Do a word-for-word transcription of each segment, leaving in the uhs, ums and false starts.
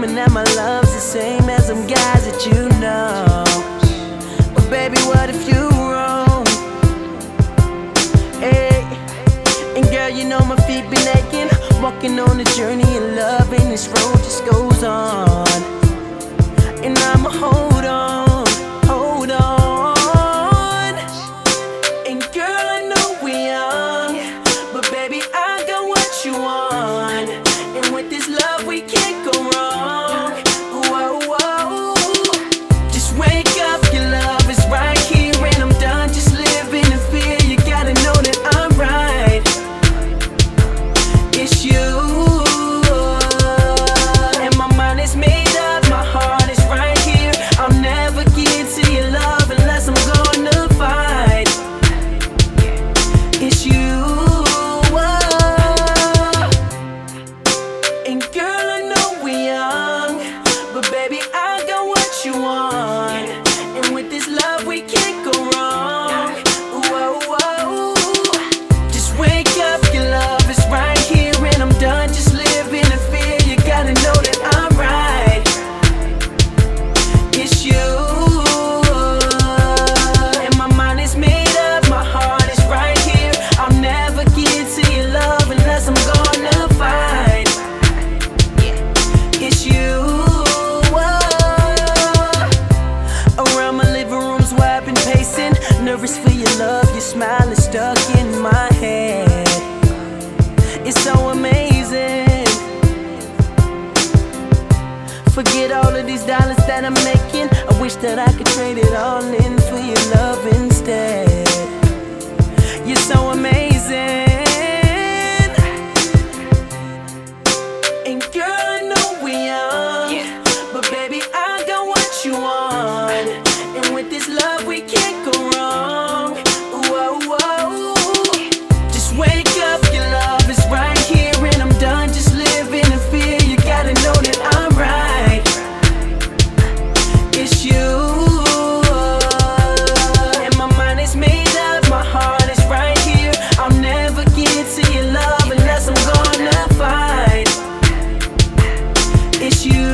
claiming that my love's the same as them guys that you know. But baby, what if you wrong? Hey, and girl, you know my feet been aching, walking on the journey of love, and this road just goes on. And I'ma hold on, hold on. And girl, I know we young, but baby, I got what you want. And with this love, we can't go wrong. Whoa, whoa. Just wake up, your love is right here, and I'm done just living in fear. You gotta know that I'm right. It's you. And my mind is made up, my heart is right here. I'll never get to your love unless I'm gonna fight. It's you. And girl, I know we young, but baby, I got what you want. And with this love, we can't go wrong. Whoa, whoa. Just wake up, your love is right here, and I'm done just living in fear. You gotta know that I'm right. It's you. And my mind is made up, my heart is right here. I'll never get to your love unless I'm gonna fight. It's you. Around my living room's where I've been pacing, nervous for your love, your smile is stuck in my head. It's so amazing. Forget all of these dollars that I'm making, I wish that I could trade it all in for your love instead. You're so amazing. And girl, I know we young, but baby, I got what you want. And with this love, we can't go wrong. Whoa, whoa. Just wake up, your love is right here, and I'm done just living in fear. You gotta know that I'm right. It's you. And my mind is made up, my heart is right here. I'll never get to your love unless I'm gonna fight. It's you.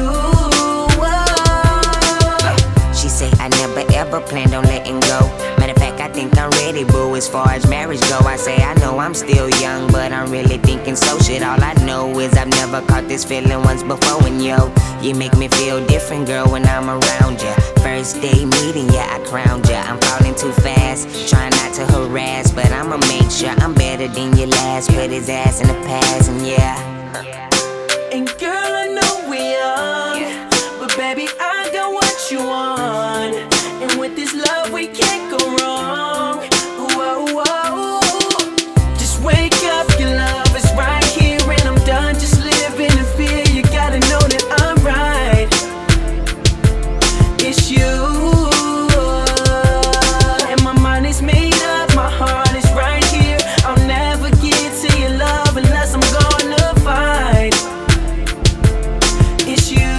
She say I never ever planned on letting go. Matter of fact, I think I'm ready, boo. As far as marriage go, I say I know I'm still young, but I'm really thinking so. Shit, all I know is I've never caught this feeling once before. And yo, you make me feel different, girl, when I'm around ya. First day meeting ya, I crowned ya. I'm falling too fast, trying not to harass, but I'ma make sure I'm better than your last. Put his ass in the past, and yeah. And girl, I know we young, but baby, I got what you want. And with this love, we can't go wrong. Whoa, whoa. Just wake up, your love is right here, and I'm done just living in fear. You gotta know that I'm right. It's you. And my mind is made up, my heart is right here. I'll never get to your love unless I'm gonna fight. It's you.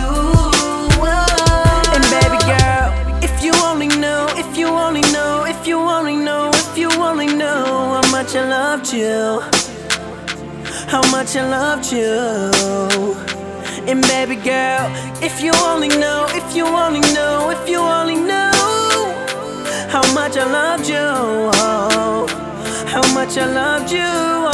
And baby girl, if you only know, if you only know, if you only know, if you only know how much I loved you, how much I loved you. And baby girl, if you only know, if you only know, if you only know how much I loved you, oh, how much I loved you.